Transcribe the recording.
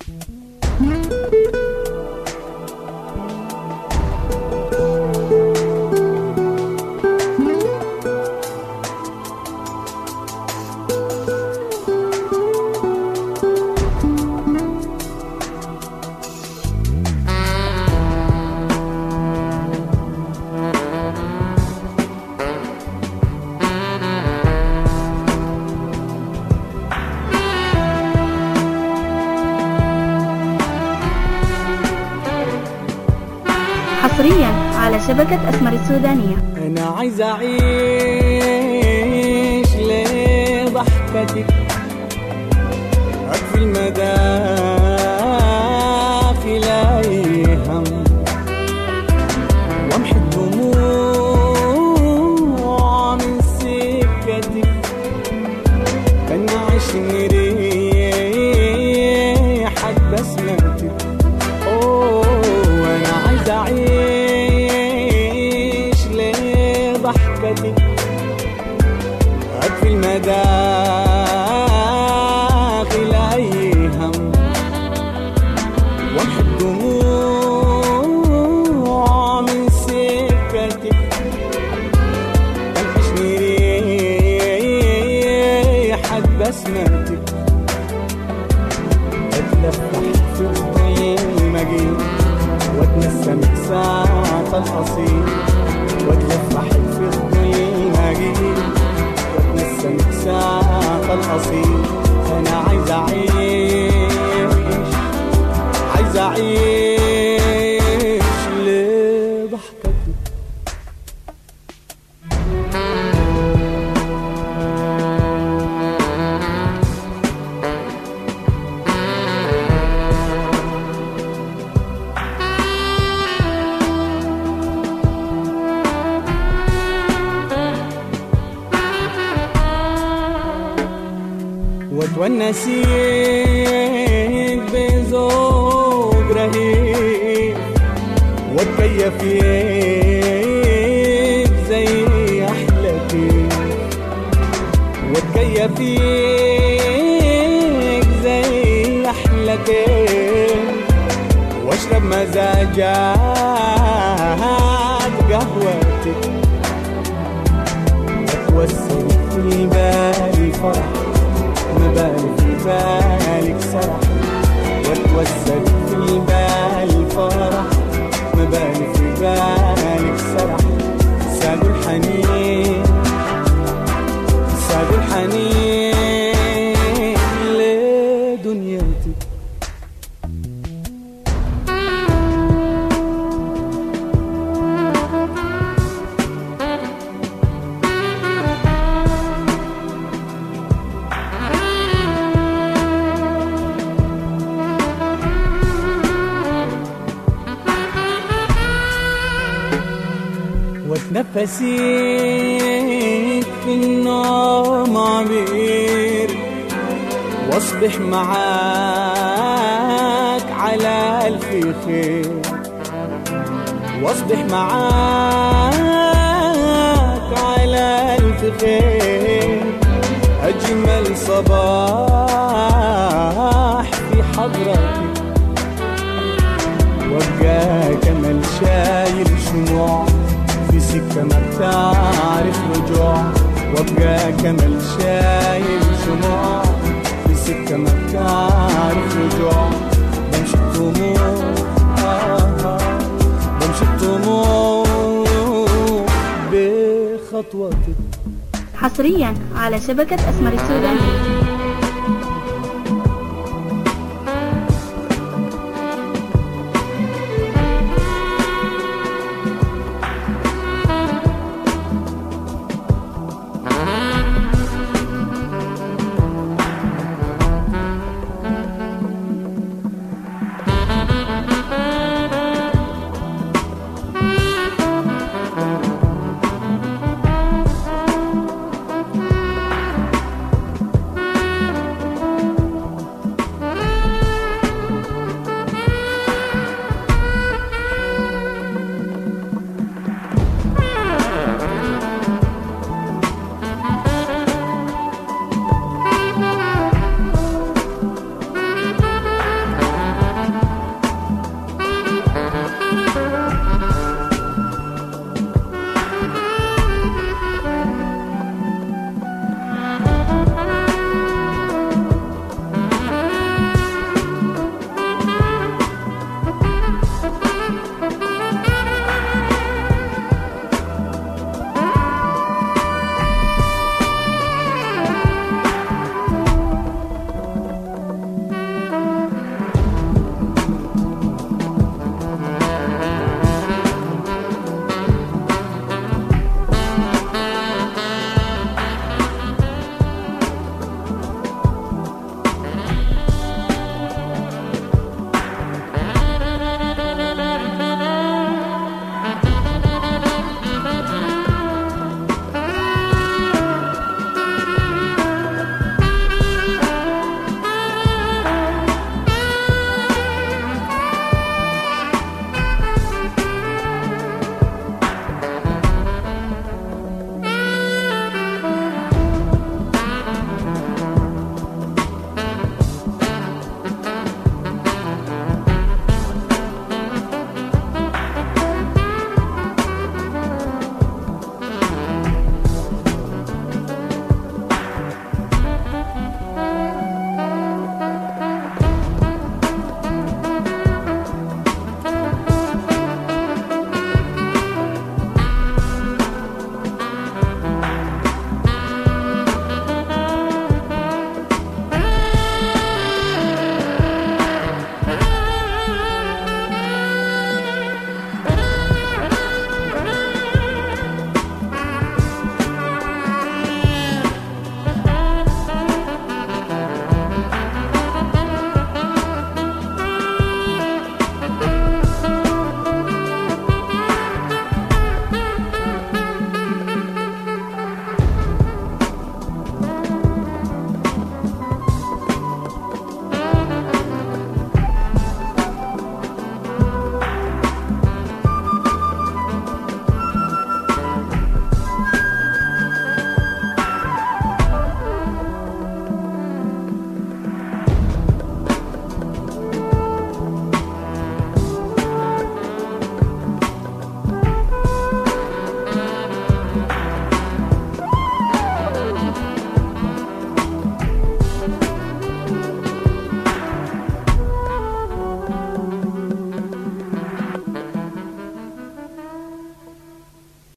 حصريا على شبكة أسمر السودانية. أنا عايز أعيش لضحكتك، أطفي المداخل أي هم، وامحي الدموع من سكتك، أنا عايش ريحة بسمتك. أنا عايز أعيش لضحكتك، أطفي المداخل أي هم، وامحي الدموع من سكتك، تنحشني ريحة بسمتك، أتلفح في المجيد واتنسم ساعة القصيد، واتلفح في المجيد واتنسم ساعة القصيد. أنا عايز أعيش لضحكتك. واتونسيك بذوق رهيب، واتكيف فيك زي أحلى كيف، واتكيف فيك زي أحلى كيف، واشرب مزاجات قهوتك، واتوسل في بالي فرح، ما بالي في بالك سرح، واتوسل في بالي فرح، ما بالي في بالك سرح. ساد الحنين لدنيتك. واتنفسيك في النوم عبير، واصبح معاك على ألف خير، واصبح معاك على ألف خير. أجمل صباح في حضرتك، وابقى كمل شايل شموع في سكة ما بتعرف رجوع، وابقى كمل شايل شموع في سكة ما بتعرف رجوع. بمشي الطموح بخطوتك. حصريا على شبكة أسمر السودانية.